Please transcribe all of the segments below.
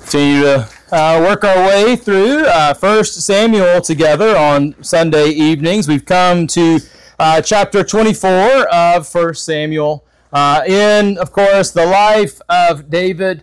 Continue to work our way through 1 Samuel together on Sunday evenings. We've come to chapter 24 of 1 Samuel. Of course, the life of David.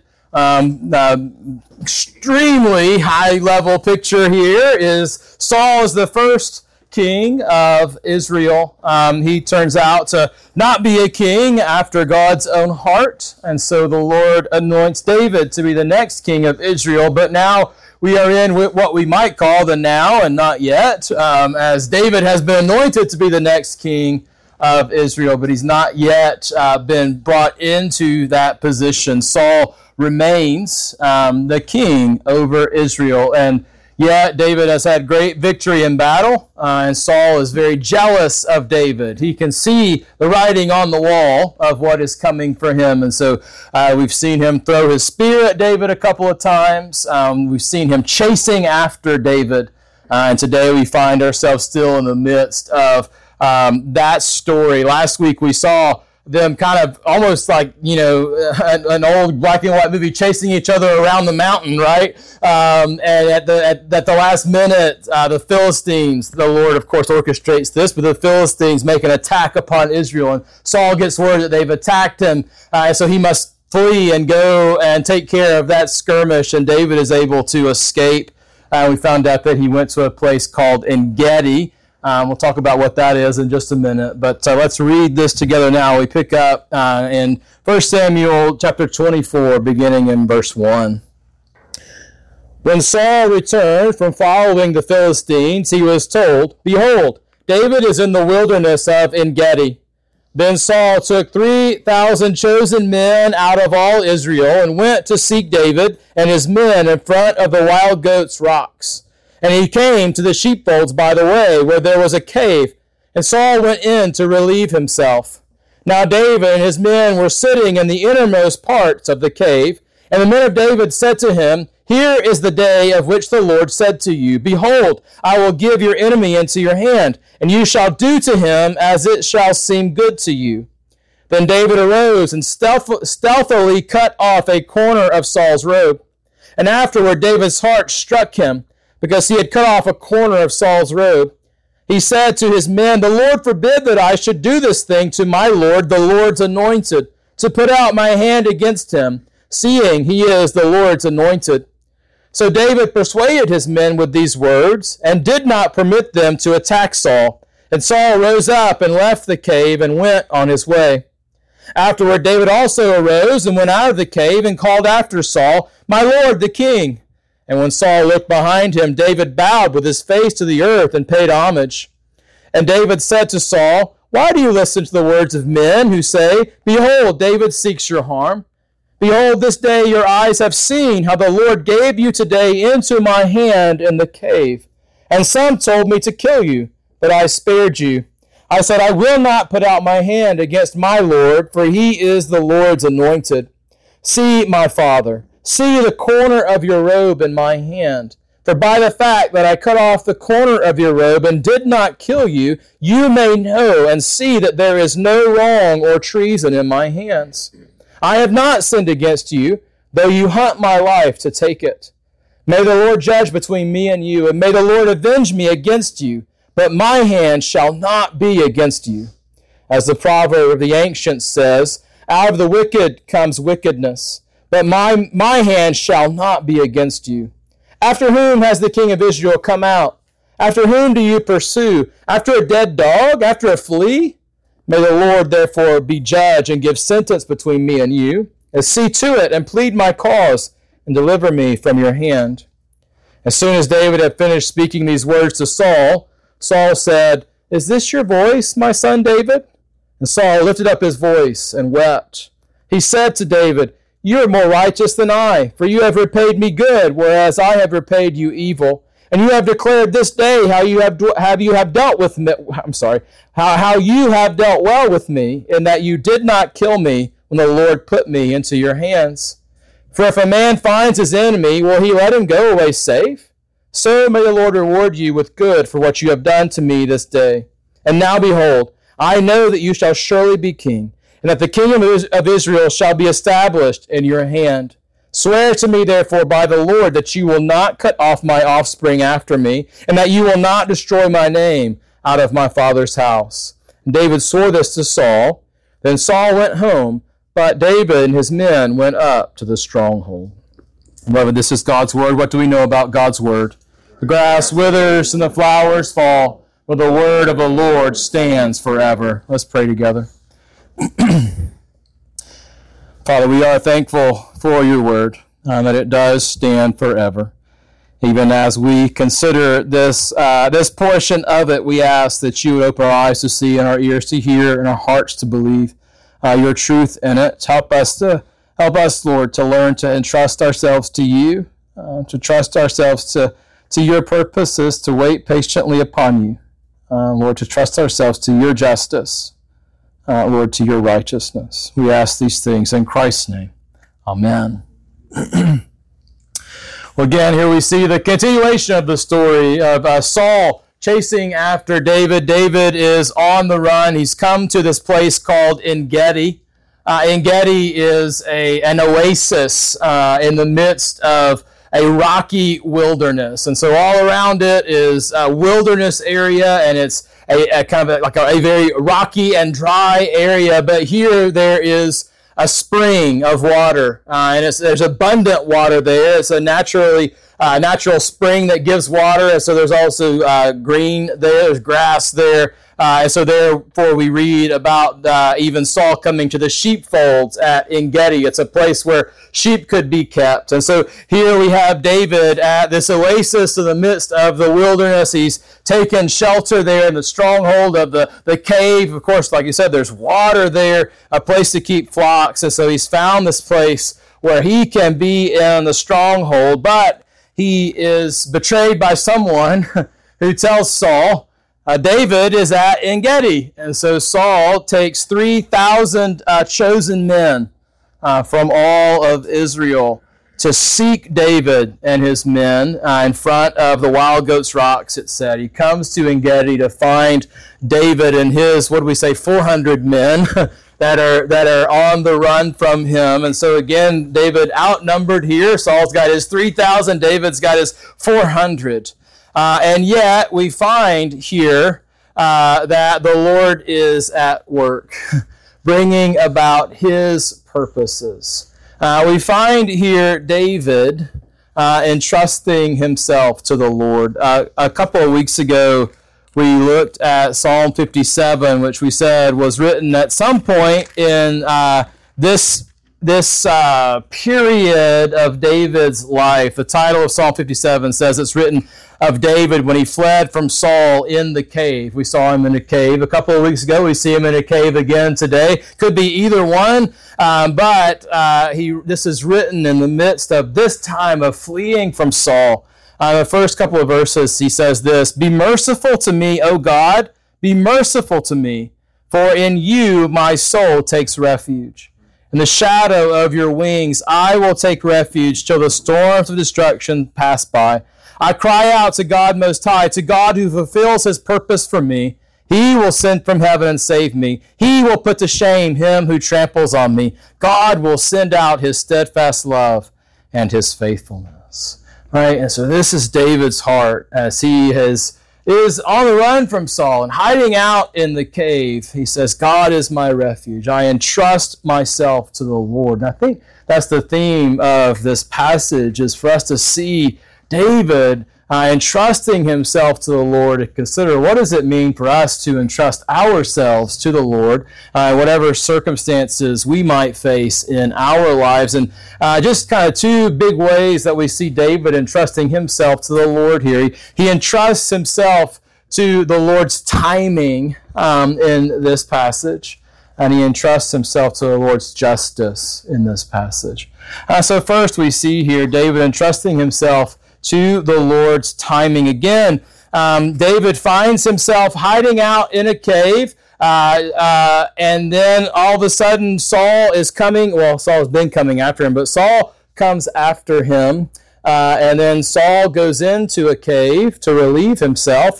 Extremely high-level picture here is Saul is the first king of Israel. He turns out to not be a king after God's own heart, and so the Lord anoints David to be the next king of Israel. But now we are in what we might call the now and not yet, as David has been anointed to be the next king of Israel, but he's not yet been brought into that position. Saul remains the king over Israel, and yet David has had great victory in battle, and Saul is very jealous of David. He can see the writing on the wall of what is coming for him, and so we've seen him throw his spear at David a couple of times. We've seen him chasing after David, and today we find ourselves still in the midst of that story. Last week we saw them kind of almost like, an old black and white movie chasing each other around the mountain, right? And at the last minute, the Philistines, the Lord, of course, orchestrates this, but the Philistines make an attack upon Israel, and Saul gets word that they've attacked him, so he must flee and go and take care of that skirmish, and David is able to escape. We found out that he went to a place called En-Gedi. We'll talk about what that is in just a minute, but let's read this together now. We pick up in 1 Samuel chapter 24, beginning in verse 1. When Saul returned from following the Philistines, he was told, "Behold, David is in the wilderness of En-Gedi." Then Saul took 3,000 chosen men out of all Israel and went to seek David and his men in front of the wild goats' rocks. And he came to the sheepfolds by the way, where there was a cave, and Saul went in to relieve himself. Now David and his men were sitting in the innermost parts of the cave, and the men of David said to him, "Here is the day of which the Lord said to you, Behold, I will give your enemy into your hand, and you shall do to him as it shall seem good to you." Then David arose and stealthily cut off a corner of Saul's robe. And afterward David's heart struck him, because he had cut off a corner of Saul's robe. He said to his men, "The Lord forbid that I should do this thing to my Lord, the Lord's anointed, to put out my hand against him, seeing he is the Lord's anointed." So David persuaded his men with these words, and did not permit them to attack Saul. And Saul rose up and left the cave and went on his way. Afterward David also arose and went out of the cave and called after Saul, "My Lord the king." And when Saul looked behind him, David bowed with his face to the earth and paid homage. And David said to Saul, "Why do you listen to the words of men who say, Behold, David seeks your harm? Behold, this day your eyes have seen how the Lord gave you today into my hand in the cave. And some told me to kill you, but I spared you. I said, I will not put out my hand against my Lord, for he is the Lord's anointed. See, my father, see the corner of your robe in my hand. For by the fact that I cut off the corner of your robe and did not kill you, you may know and see that there is no wrong or treason in my hands. I have not sinned against you, though you hunt my life to take it. May the Lord judge between me and you, and may the Lord avenge me against you, but my hand shall not be against you. As the proverb of the ancients says, out of the wicked comes wickedness, but my hand shall not be against you. After whom has the king of Israel come out? After whom do you pursue? After a dead dog? After a flea? May the Lord therefore be judge and give sentence between me and you. And see to it and plead my cause and deliver me from your hand. As soon as David had finished speaking these words to Saul, Saul said, Is this your voice, my son David? And Saul lifted up his voice and wept. He said to David, You are more righteous than I, for you have repaid me good, whereas I have repaid you evil. And you have declared this day how you have dealt with me. How you have dealt well with me, in that you did not kill me when the Lord put me into your hands. For if a man finds his enemy, will he let him go away safe? So may the Lord reward you with good for what you have done to me this day. And now behold, I know that you shall surely be king, and that the kingdom of Israel shall be established in your hand. Swear to me, therefore, by the Lord, that you will not cut off my offspring after me, and that you will not destroy my name out of my father's house. And David swore this to Saul. Then Saul went home, but David and his men went up to the stronghold. Beloved, this is God's word. What do we know about God's word? The grass withers and the flowers fall, but the word of the Lord stands forever. Let's pray together. Father, we are thankful for your word, that it does stand forever. Even as we consider this portion of it, we ask that you would open our eyes to see and our ears to hear and our hearts to believe your truth in it. Help us, Lord, to learn to entrust ourselves to you, to trust ourselves to your purposes, to wait patiently upon you. Lord, to trust ourselves to your justice. Lord, to your righteousness. We ask these things in Christ's name. Amen. Well, again, here we see the continuation of the story of Saul chasing after David. David is on the run. He's come to this place called En-Gedi. En-Gedi is an oasis in the midst of a rocky wilderness. And so all around it is a wilderness area, and it's a kind of like a very rocky and dry area. But here there is a spring of water, and there's abundant water there. It's a natural spring that gives water, and so there's also green there, there's grass there. And so therefore we read about even Saul coming to the sheepfolds at En-Gedi. It's a place where sheep could be kept. And so here we have David at this oasis in the midst of the wilderness. He's taken shelter there in the stronghold of the cave. Of course, like you said, there's water there, a place to keep flocks. And so he's found this place where he can be in the stronghold. But he is betrayed by someone who tells Saul, David is at En-Gedi. And so Saul takes 3,000 chosen men from all of Israel to seek David and his men in front of the Wild Goats Rocks, it said. He comes to En-Gedi to find David and his, 400 men that are on the run from him. And so again, David outnumbered here. Saul's got his 3,000, David's got his 400. And yet we find here that the Lord is at work, bringing about his purposes. We find here David entrusting himself to the Lord. A couple of weeks ago, we looked at Psalm 57, which we said was written at some point in this period of David's life. The title of Psalm 57 says it's written of David when he fled from Saul in the cave. We saw him in a cave a couple of weeks ago. We see him in a cave again today. Could be either one, but this is written in the midst of this time of fleeing from Saul. The first couple of verses, he says this, "Be merciful to me, O God, be merciful to me, for in you my soul takes refuge. In the shadow of your wings I will take refuge till the storms of destruction pass by. I cry out to God Most High, to God who fulfills his purpose for me. He will send from heaven and save me. He will put to shame him who tramples on me. God will send out his steadfast love and his faithfulness." Right? And so this is David's heart as he is on the run from Saul and hiding out in the cave. He says, God is my refuge. I entrust myself to the Lord. And I think that's the theme of this passage, is for us to see David entrusting himself to the Lord, and consider what does it mean for us to entrust ourselves to the Lord, whatever circumstances we might face in our lives. And just kind of two big ways that we see David entrusting himself to the Lord here. He entrusts himself to the Lord's timing in this passage, and he entrusts himself to the Lord's justice in this passage. So first we see here David entrusting himself to the Lord's timing. Again, David finds himself hiding out in a cave, and then all of a sudden Saul is coming. Well, Saul has been coming after him, but Saul comes after him, and then Saul goes into a cave to relieve himself.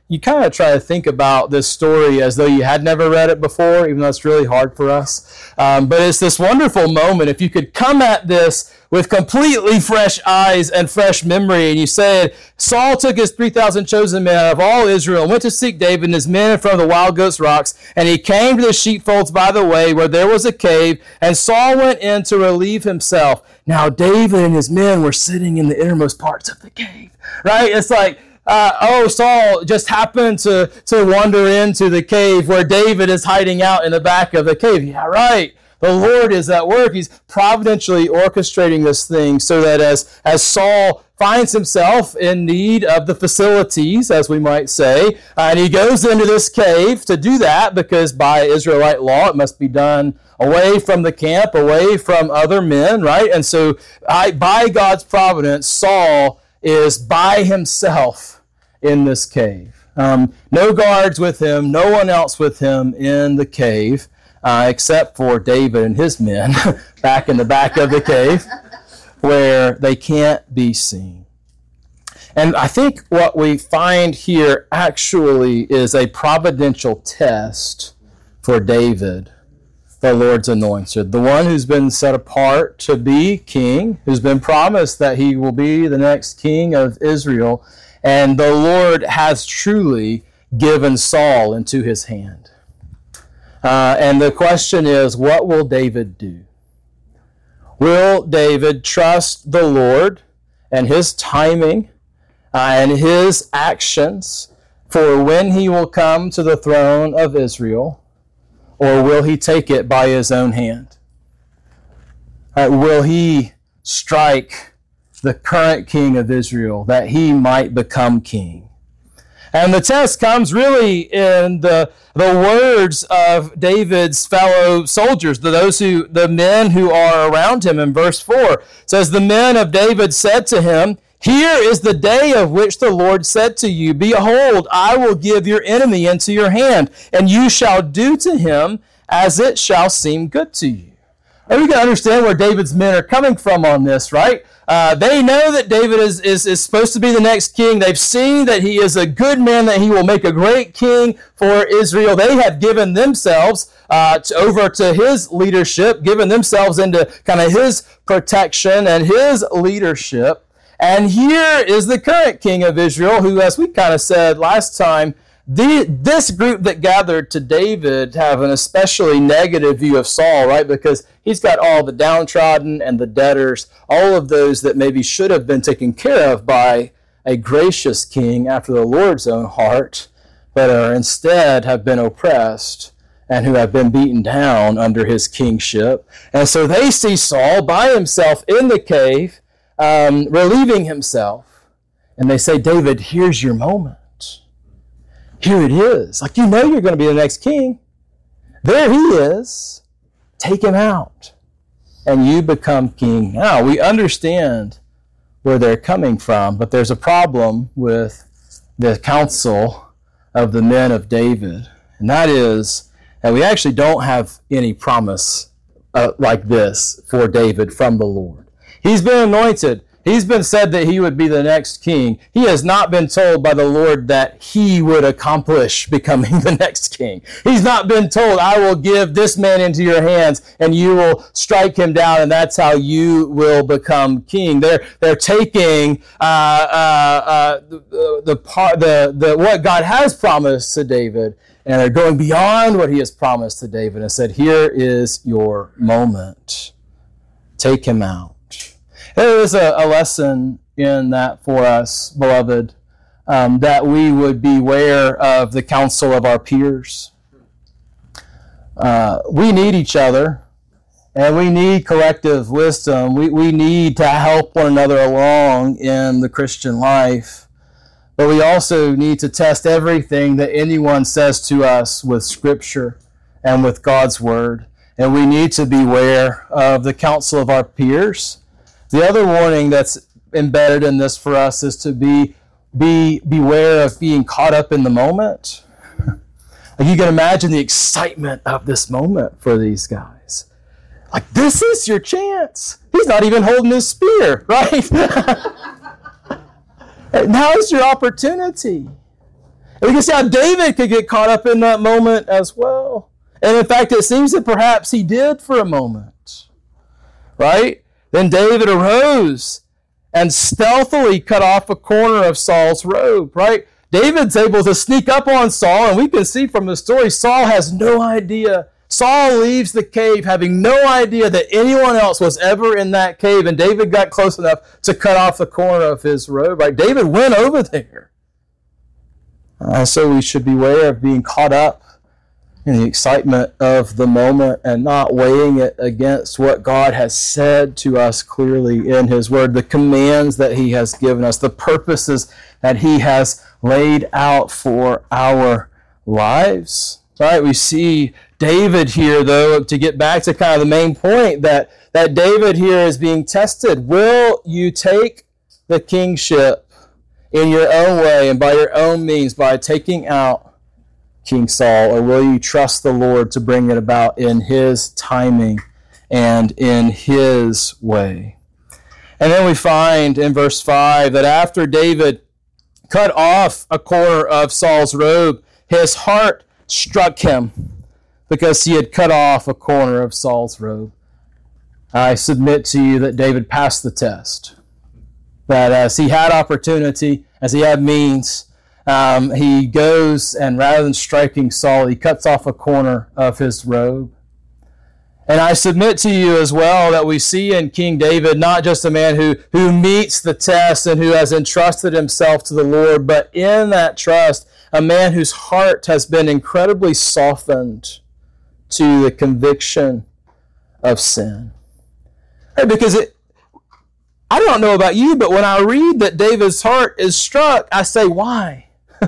you kind of try to think about this story as though you had never read it before, even though it's really hard for us. But it's this wonderful moment. If you could come at this with completely fresh eyes and fresh memory, and you said, Saul took his 3,000 chosen men out of all Israel and went to seek David and his men in front of the wild goats rocks, and he came to the sheepfolds by the way where there was a cave, and Saul went in to relieve himself. Now David and his men were sitting in the innermost parts of the cave, right? It's like, Saul just happened to wander into the cave where David is hiding out in the back of the cave. Yeah, right. The Lord is at work. He's providentially orchestrating this thing so that as Saul finds himself in need of the facilities, as we might say, and he goes into this cave to do that because by Israelite law it must be done away from the camp, away from other men, right? And so by God's providence, Saul is by himself in this cave. No guards with him, no one else with him in the cave. Except for David and his men back in the back of the cave where they can't be seen. And I think what we find here actually is a providential test for David, the Lord's anointed, the one who's been set apart to be king, who's been promised that he will be the next king of Israel, and the Lord has truly given Saul into his hand. And the question is, what will David do? Will David trust the Lord and his timing and his actions for when he will come to the throne of Israel, or will he take it by his own hand? Will he strike the current king of Israel that he might become king? And the test comes really in the words of David's fellow soldiers, the men who are around him. In verse 4, it says, "The men of David said to him, 'Here is the day of which the Lord said to you, Behold, I will give your enemy into your hand, and you shall do to him as it shall seem good to you.'" And we can understand where David's men are coming from on this, right? They know that David is supposed to be the next king. They've seen that he is a good man, that he will make a great king for Israel. They have given themselves over to his leadership, given themselves into kind of his protection and his leadership. And here is the current king of Israel, who, as we kind of said last time, this group that gathered to David have an especially negative view of Saul, right? Because he's got all the downtrodden and the debtors, all of those that maybe should have been taken care of by a gracious king after the Lord's own heart, but are instead have been oppressed and who have been beaten down under his kingship. And so they see Saul by himself in the cave, relieving himself. And they say, "David, here's your moment. Here it is. Like, you know you're going to be the next king. There he is. Take him out. And you become king." Now, we understand where they're coming from, but there's a problem with the counsel of the men of David. And that is that we actually don't have any promise like this for David from the Lord. He's been anointed. He's been said that he would be the next king. He has not been told by the Lord that he would accomplish becoming the next king. He's not been told, "I will give this man into your hands and you will strike him down and that's how you will become king." They're taking what God has promised to David, and they're going beyond what he has promised to David and said, "Here is your moment. Take him out." There is a lesson in that for us, beloved, that we would beware of the counsel of our peers. We need each other, and we need collective wisdom. We need to help one another along in the Christian life. But we also need to test everything that anyone says to us with Scripture and with God's Word. And we need to beware of the counsel of our peers. The other warning that's embedded in this for us is to beware of being caught up in the moment. Like, you can imagine the excitement of this moment for these guys. Like, this is your chance. He's not even holding his spear, right? Now's your opportunity. And we can see how David could get caught up in that moment as well. And in fact, it seems that perhaps he did for a moment. Right? Then David arose and stealthily cut off a corner of Saul's robe. Right? David's able to sneak up on Saul, and we can see from the story, Saul has no idea. Saul leaves the cave having no idea that anyone else was ever in that cave, and David got close enough to cut off the corner of his robe. Right? David went over there. So we should beware of being caught up in the excitement of the moment and not weighing it against what God has said to us clearly in His Word, the commands that He has given us, the purposes that He has laid out for our lives. All right, we see David here, though, to get back to kind of the main point, that David here is being tested. Will you take the kingship in your own way and by your own means, by taking out King Saul, or will you trust the Lord to bring it about in His timing and in His way? And then we find in verse 5 that after David cut off a corner of Saul's robe, his heart struck him because he had cut off a corner of Saul's robe. I submit to you that David passed the test, that as he had opportunity, as he had means, he goes and rather than striking Saul, he cuts off a corner of his robe. And I submit to you as well that we see in King David not just a man who meets the test and who has entrusted himself to the Lord, but in that trust, a man whose heart has been incredibly softened to the conviction of sin. Right, because I don't know about you, but when I read that David's heart is struck, I say, why?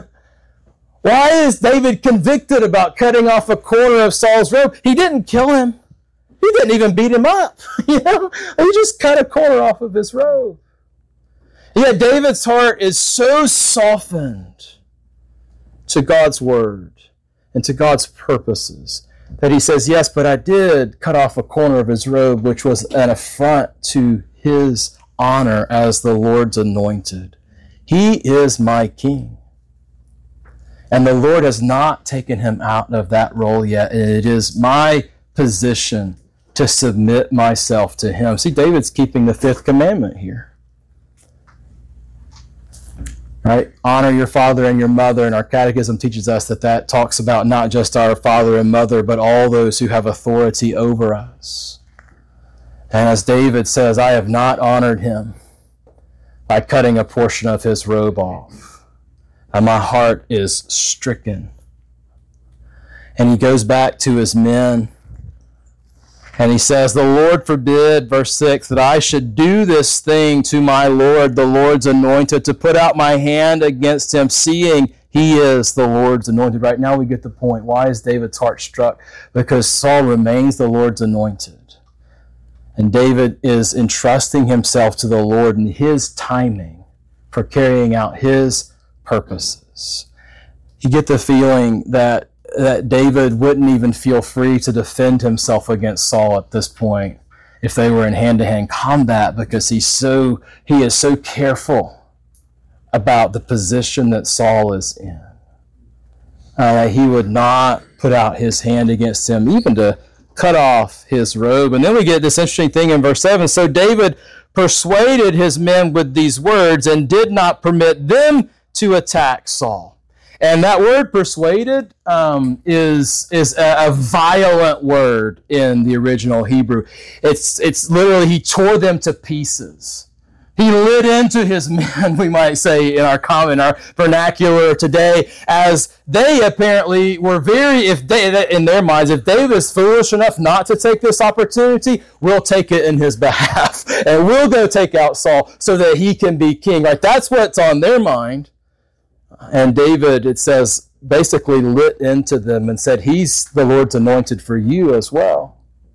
Why is David convicted about cutting off a corner of Saul's robe? He didn't kill him. He didn't even beat him up. He just cut a corner off of his robe. Yet David's heart is so softened to God's word and to God's purposes that he says, yes, but I did cut off a corner of his robe, which was an affront to his honor as the Lord's anointed. He is my king. And the Lord has not taken him out of that role yet. And it is my position to submit myself to him. See, David's keeping the fifth commandment here. Right? Honor your father and your mother. And our catechism teaches us that talks about not just our father and mother, but all those who have authority over us. And as David says, I have not honored him by cutting a portion of his robe off. And my heart is stricken. And he goes back to his men. And he says, the Lord forbid, verse 6, that I should do this thing to my Lord, the Lord's anointed, to put out my hand against him, seeing he is the Lord's anointed. Right now we get the point. Why is David's heart struck? Because Saul remains the Lord's anointed. And David is entrusting himself to the Lord in his timing for carrying out his purposes. You get the feeling that David wouldn't even feel free to defend himself against Saul at this point if they were in hand-to-hand combat, because he is so careful about the position that Saul is in. He would not put out his hand against him, even to cut off his robe. And then we get this interesting thing in verse 7. So David persuaded his men with these words and did not permit them to attack Saul. And that word persuaded is a violent word in the original Hebrew. It's literally, he tore them to pieces. He lit into his men, we might say in our vernacular today, as they apparently were in their minds, if David is foolish enough not to take this opportunity, we'll take it in his behalf. And we'll go take out Saul so that he can be king. Right? That's what's on their mind. And David, it says, basically lit into them and said, he's the Lord's anointed for you as well.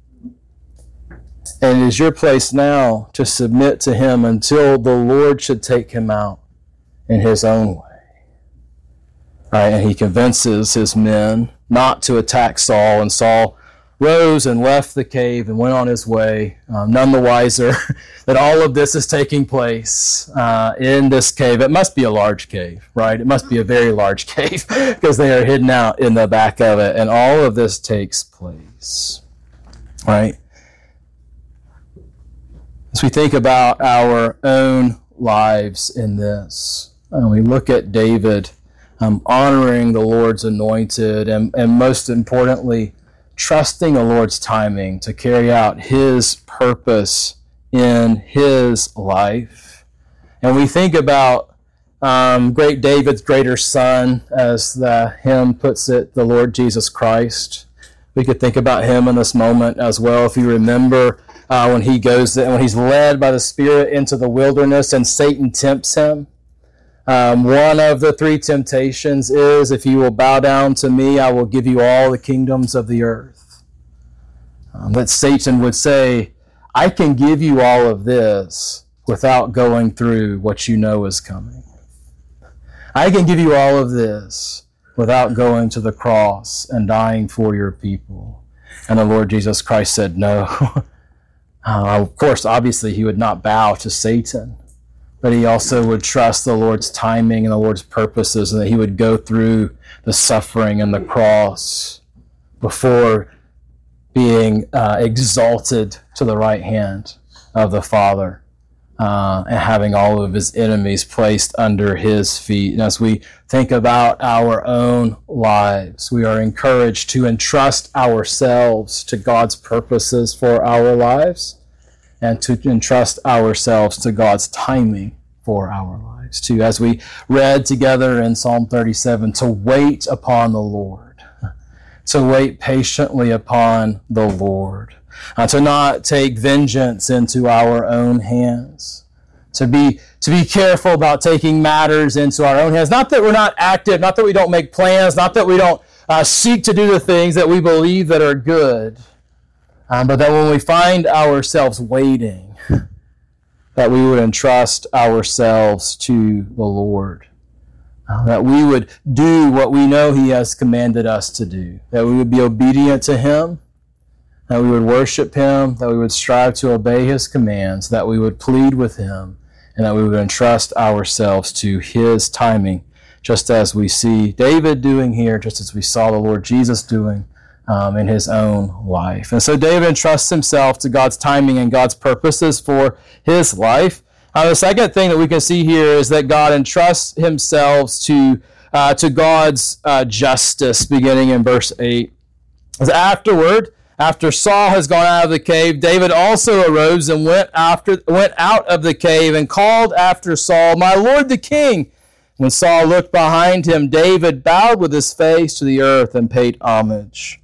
And it is your place now to submit to him until the Lord should take him out in his own way. Right? And he convinces his men not to attack Saul, and Saul rose and left the cave and went on his way, none the wiser that all of this is taking place in this cave. It must be a large cave, right? It must be a very large cave because they are hidden out in the back of it, and all of this takes place, right? As we think about our own lives in this, and we look at David honoring the Lord's anointed, and most importantly, trusting the Lord's timing to carry out his purpose in his life. And we think about great David's greater son, as the hymn puts it, the Lord Jesus Christ. We could think about him in this moment as well. If you remember when he's led by the Spirit into the wilderness and Satan tempts him. One of the three temptations is, if you will bow down to me, I will give you all the kingdoms of the earth. That Satan would say, I can give you all of this without going through what you know is coming. I can give you all of this without going to the cross and dying for your people. And the Lord Jesus Christ said no. Of course, obviously, he would not bow to Satan, but he also would trust the Lord's timing and the Lord's purposes, and that he would go through the suffering and the cross before being exalted to the right hand of the Father, and having all of his enemies placed under his feet. And as we think about our own lives, we are encouraged to entrust ourselves to God's purposes for our lives, and to entrust ourselves to God's timing for our lives too. As we read together in Psalm 37, to wait upon the Lord, to wait patiently upon the Lord, to not take vengeance into our own hands, to be careful about taking matters into our own hands. Not that we're not active, not that we don't make plans, not that we don't seek to do the things that we believe that are good, but that when we find ourselves waiting, that we would entrust ourselves to the Lord. That we would do what we know he has commanded us to do. That we would be obedient to him. That we would worship him. That we would strive to obey his commands. That we would plead with him. And that we would entrust ourselves to his timing, just as we see David doing here, just as we saw the Lord Jesus doing in his own life. And so David entrusts himself to God's timing and God's purposes for his life. The second thing that we can see here is that God entrusts himself to God's justice, beginning in verse 8. As after Saul has gone out of the cave, David also arose and went out of the cave and called after Saul, "My lord the king." When Saul looked behind him, David bowed with his face to the earth and paid homage.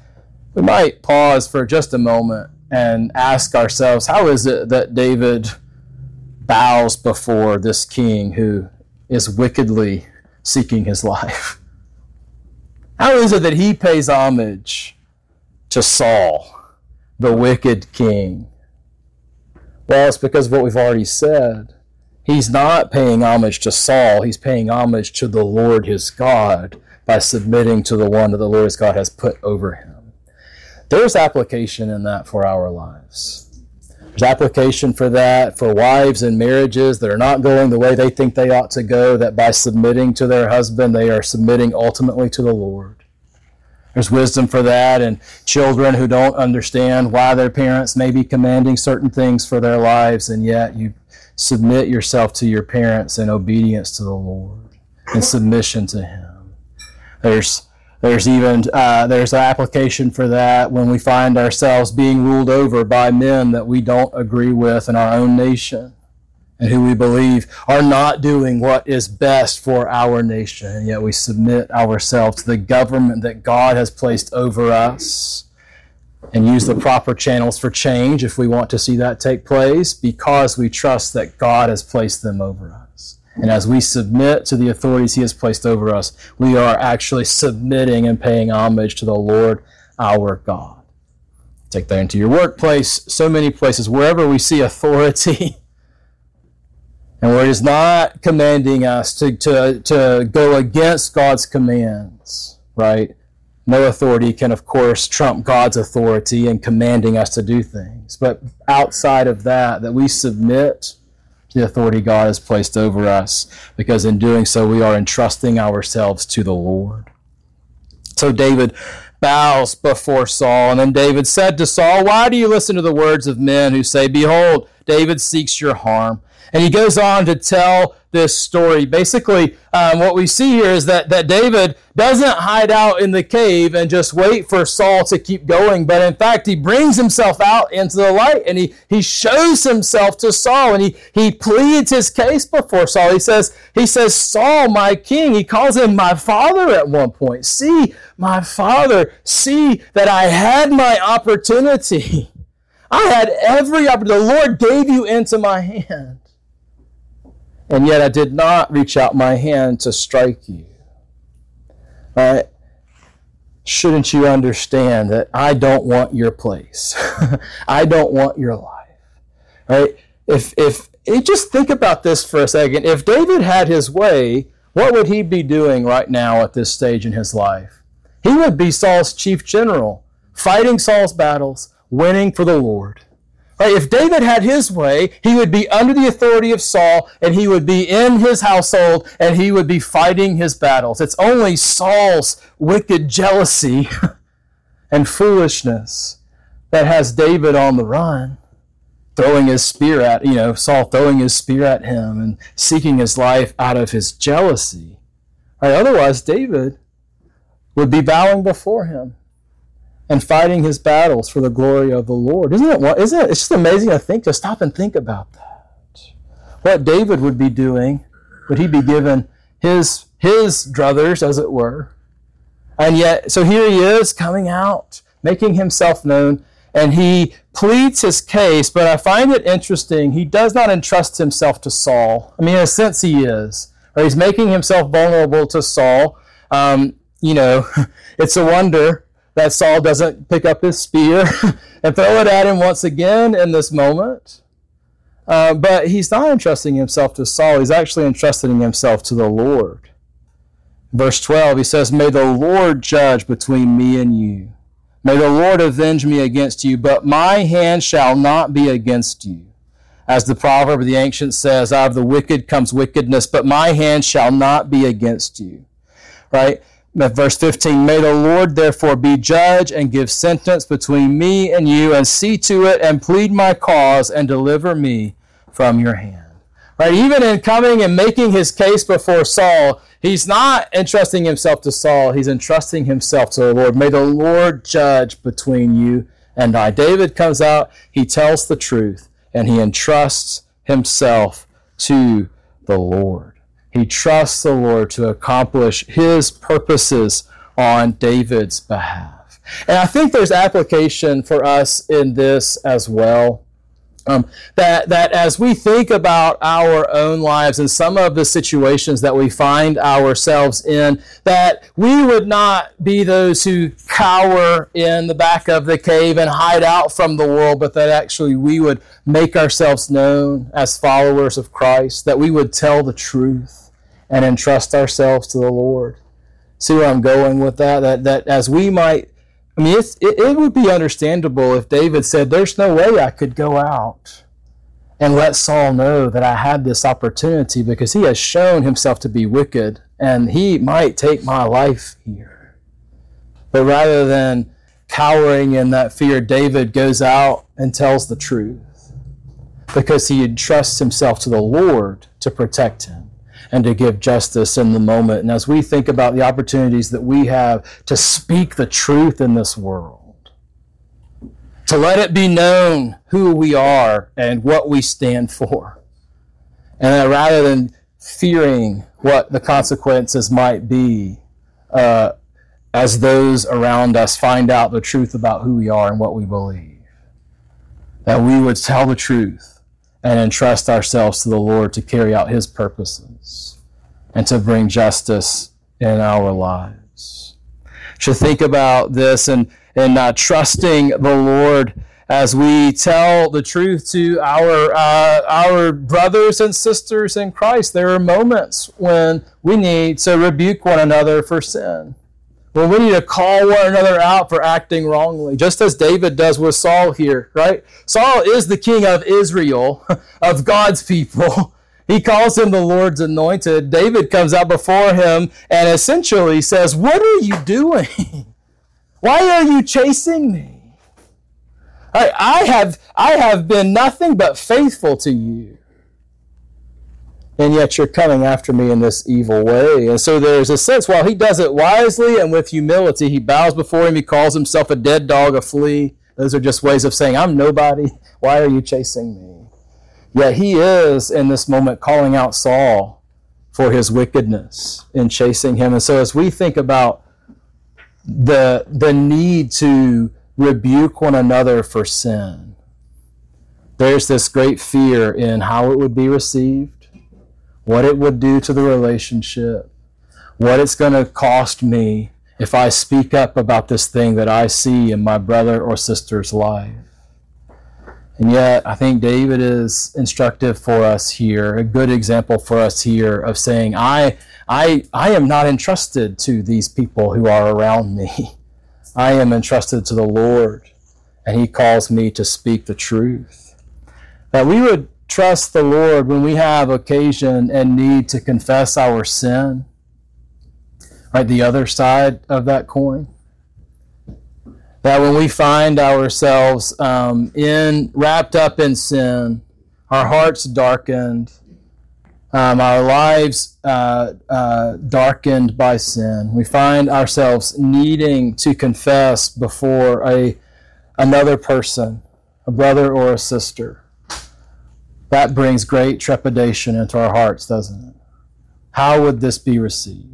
We might pause for just a moment and ask ourselves, how is it that David bows before this king who is wickedly seeking his life? How is it that he pays homage to Saul, the wicked king? Well, it's because of what we've already said. He's not paying homage to Saul. He's paying homage to the Lord his God by submitting to the one that the Lord his God has put over him. There's application in that for our lives. There's application for that for wives in marriages that are not going the way they think they ought to go, that by submitting to their husband, they are submitting ultimately to the Lord. There's wisdom for that in children who don't understand why their parents may be commanding certain things for their lives, and yet you submit yourself to your parents in obedience to the Lord, in submission to him. There's an application for that when we find ourselves being ruled over by men that we don't agree with in our own nation, and who we believe are not doing what is best for our nation, and yet we submit ourselves to the government that God has placed over us, and use the proper channels for change if we want to see that take place, because we trust that God has placed them over us. And as we submit to the authorities he has placed over us, we are actually submitting and paying homage to the Lord our God. Take that into your workplace, so many places, wherever we see authority, and where it is not commanding us to go against God's commands, right? No authority can, of course, trump God's authority in commanding us to do things. But outside of that we submit to the authority God has placed over us, because in doing so, we are entrusting ourselves to the Lord. So David bows before Saul, and then David said to Saul, "Why do you listen to the words of men who say, 'Behold, David seeks your harm'?" And he goes on to tell this story. Basically, what we see here is that David doesn't hide out in the cave and just wait for Saul to keep going, but in fact, he brings himself out into the light, and he shows himself to Saul, and he pleads his case before Saul. He says, "Saul, my king," he calls him my father at one point. "See, my father, see that I had my opportunity. I had every opportunity. The Lord gave you into my hand. And yet I did not reach out my hand to strike you." Right? Shouldn't you understand that I don't want your place? I don't want your life. Right? If just think about this for a second. If David had his way, what would he be doing right now at this stage in his life? He would be Saul's chief general, fighting Saul's battles, winning for the Lord. Right? If David had his way, he would be under the authority of Saul, and he would be in his household, and he would be fighting his battles. It's only Saul's wicked jealousy and foolishness that has David on the run, throwing his spear at, Saul throwing his spear at him and seeking his life out of his jealousy. Right? Otherwise, David would be bowing before him and fighting his battles for the glory of the Lord. Isn't it? It's just amazing to stop and think about that. What David would be doing, would he be given his druthers, as it were? And yet, so here he is coming out, making himself known, and he pleads his case, but I find it interesting, he does not entrust himself to Saul. I mean, in a sense he is. Or he's making himself vulnerable to Saul. It's a wonder that Saul doesn't pick up his spear and throw it at him once again in this moment. But he's not entrusting himself to Saul. He's actually entrusting himself to the Lord. Verse 12, he says, "May the Lord judge between me and you. May the Lord avenge me against you, but my hand shall not be against you. As the proverb of the ancient says, out of the wicked comes wickedness, but my hand shall not be against you." Right? Verse 15, "May the Lord therefore be judge and give sentence between me and you, and see to it and plead my cause and deliver me from your hand." Right? Even in coming and making his case before Saul, he's not entrusting himself to Saul. He's entrusting himself to the Lord. "May the Lord judge between you and I." David comes out, he tells the truth, and he entrusts himself to the Lord. He trusts the Lord to accomplish his purposes on David's behalf. And I think there's application for us in this as well. That as we think about our own lives and some of the situations that we find ourselves in, that we would not be those who cower in the back of the cave and hide out from the world, but that actually we would make ourselves known as followers of Christ, that we would tell the truth and entrust ourselves to the Lord. See where I'm going with that? That as we might, it would be understandable if David said, "There's no way I could go out and let Saul know that I had this opportunity, because he has shown himself to be wicked and he might take my life here." But rather than cowering in that fear, David goes out and tells the truth, because he entrusts himself to the Lord to protect him and to give justice in the moment. And as we think about the opportunities that we have to speak the truth in this world, to let it be known who we are and what we stand for, and that rather than fearing what the consequences might be, as those around us find out the truth about who we are and what we believe, that we would tell the truth and entrust ourselves to the Lord to carry out his purposes and to bring justice in our lives. Should think about this and trusting the Lord as we tell the truth to our brothers and sisters in Christ. There are moments when we need to rebuke one another for sin. Well, we need to call one another out for acting wrongly, just as David does with Saul here, right? Saul is the king of Israel, of God's people. He calls him the Lord's anointed. David comes out before him and essentially says, "What are you doing? Why are you chasing me? I have been nothing but faithful to you. And yet you're coming after me in this evil way." And so there's a sense, while he does it wisely and with humility, he bows before him, he calls himself a dead dog, a flea. Those are just ways of saying, I'm nobody. Why are you chasing me? Yet he is, in this moment, calling out Saul for his wickedness in chasing him. And so as we think about the need to rebuke one another for sin, there's this great fear in how it would be received, what it would do to the relationship, what it's going to cost me if I speak up about this thing that I see in my brother or sister's life. And yet, I think David is instructive for us here, a good example for us here of saying, I am not entrusted to these people who are around me. I am entrusted to the Lord, and he calls me to speak the truth. That we would trust the Lord when we have occasion and need to confess our sin. Right, the other side of that coin. That when we find ourselves wrapped up in sin, our hearts darkened, our lives darkened by sin, we find ourselves needing to confess before another person, a brother or a sister. That brings great trepidation into our hearts, doesn't it? How would this be received?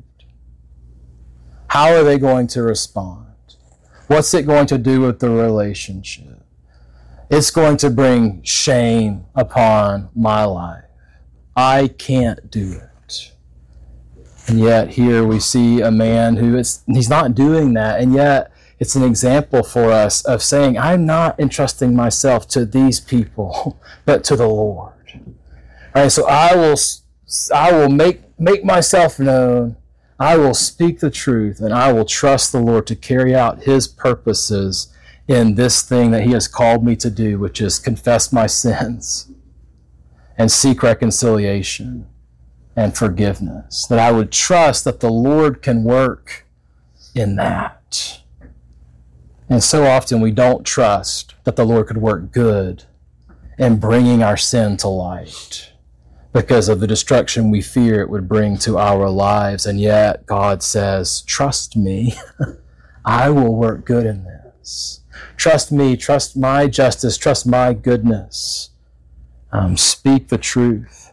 How are they going to respond? What's it going to do with the relationship? It's going to bring shame upon my life. I can't do it. And yet here we see a man he's not doing that, and yet it's an example for us of saying, I'm not entrusting myself to these people, but to the Lord. All right, so I will make myself known. I will speak the truth, and I will trust the Lord to carry out his purposes in this thing that he has called me to do, which is confess my sins and seek reconciliation and forgiveness. That I would trust that the Lord can work in that. And so often we don't trust that the Lord could work good in bringing our sin to light because of the destruction we fear it would bring to our lives. And yet God says, trust me, I will work good in this. Trust me, trust my justice, trust my goodness. Speak the truth.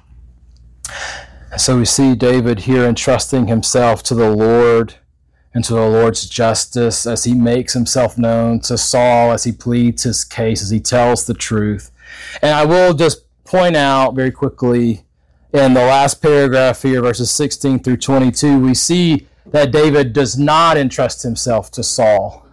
And so we see David here entrusting himself to the Lord and to the Lord's justice as he makes himself known to Saul, as he pleads his case, as he tells the truth. And I will just point out very quickly in the last paragraph here, verses 16 through 22, we see that David does not entrust himself to Saul.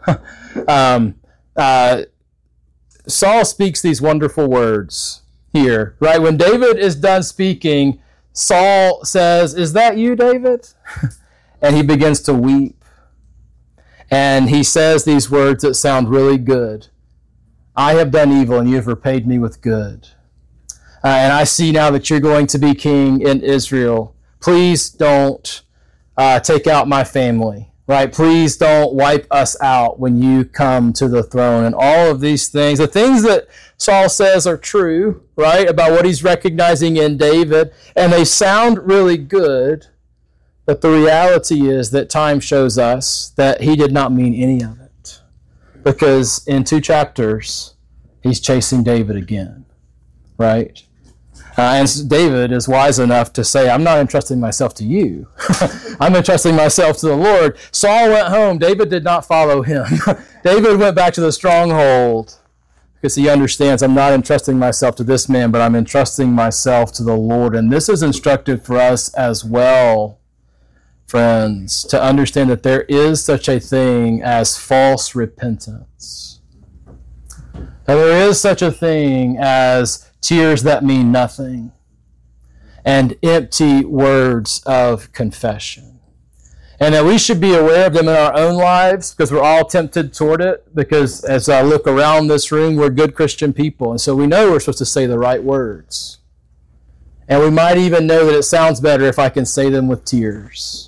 Saul speaks these wonderful words here, right? When David is done speaking, Saul says, "Is that you, David?" And he begins to weep. And he says these words that sound really good. "I have done evil, and you have repaid me with good. And I see now that you're going to be king in Israel. Please don't take out my family, right? Please don't wipe us out when you come to the throne." And all of these things, the things that Saul says are true, right, about what he's recognizing in David, and they sound really good. But the reality is that time shows us that he did not mean any of it. Because in 2 chapters, he's chasing David again, right? And David is wise enough to say, I'm not entrusting myself to you. I'm entrusting myself to the Lord. Saul went home. David did not follow him. David went back to the stronghold because he understands I'm not entrusting myself to this man, but I'm entrusting myself to the Lord. And this is instructive for us as well, friends, to understand that there is such a thing as false repentance. That there is such a thing as tears that mean nothing and empty words of confession. And that we should be aware of them in our own lives because we're all tempted toward it. Because as I look around this room, we're good Christian people. And so we know we're supposed to say the right words. And we might even know that it sounds better if I can say them with tears.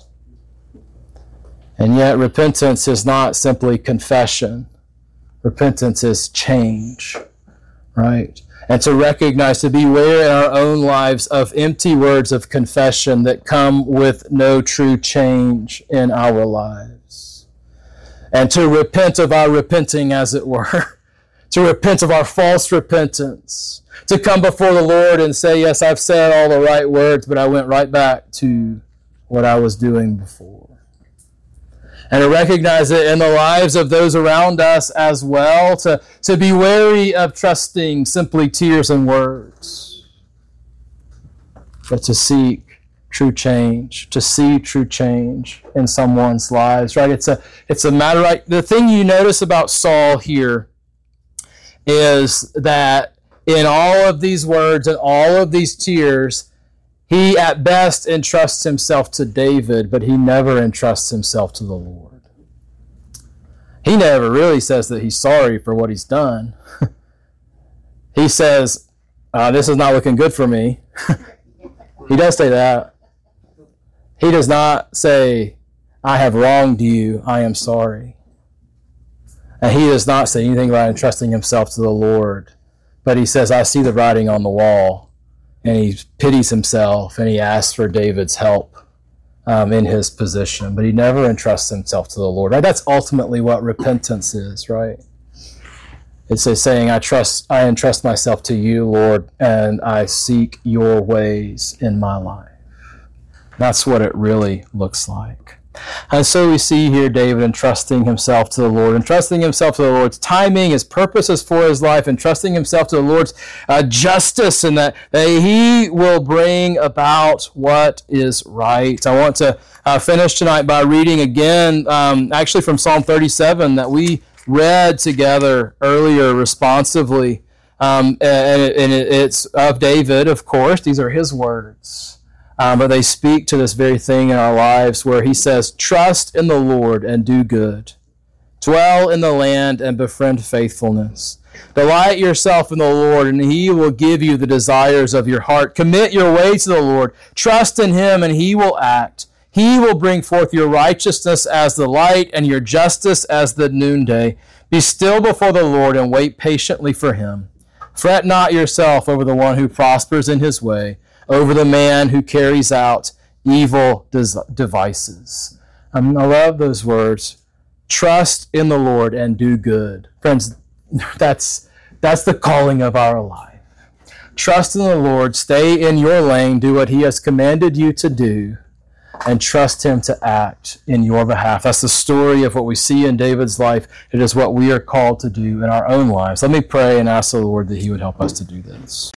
And yet repentance is not simply confession. Repentance is change, right? And to recognize, to beware in our own lives of empty words of confession that come with no true change in our lives. And to repent of our repenting, as it were. To repent of our false repentance. To come before the Lord and say, yes, I've said all the right words, but I went right back to what I was doing before. And to recognize it in the lives of those around us as well, to be wary of trusting simply tears and words, but to seek true change, to see true change in someone's lives, right? It's a matter, right? The thing you notice about Saul here is that in all of these words and all of these tears, he at best entrusts himself to David, but he never entrusts himself to the Lord. He never really says that he's sorry for what he's done. He says, this is not looking good for me. He does say that. He does not say, I have wronged you, I am sorry. And he does not say anything about entrusting himself to the Lord. But he says, I see the writing on the wall. And he pities himself, and he asks for David's help in his position. But he never entrusts himself to the Lord. Right? That's ultimately what repentance is, right? It's a saying, I entrust myself to you, Lord, and I seek your ways in my life. That's what it really looks like. And so we see here David entrusting himself to the Lord, entrusting himself to the Lord's timing, his purposes for his life, entrusting himself to the Lord's justice, and that he will bring about what is right. I want to finish tonight by reading again, actually from Psalm 37 that we read together earlier responsively. And it's of David, of course. These are his words. But they speak to this very thing in our lives where he says, trust in the Lord and do good. Dwell in the land and befriend faithfulness. Delight yourself in the Lord, and he will give you the desires of your heart. Commit your way to the Lord. Trust in him, and he will act. He will bring forth your righteousness as the light and your justice as the noonday. Be still before the Lord and wait patiently for him. Fret not yourself over the one who prospers in his way, over the man who carries out evil devices. I love those words. Trust in the Lord and do good. Friends, that's the calling of our life. Trust in the Lord, stay in your lane, do what he has commanded you to do, and trust him to act in your behalf. That's the story of what we see in David's life. It is what we are called to do in our own lives. Let me pray and ask the Lord that he would help us to do this.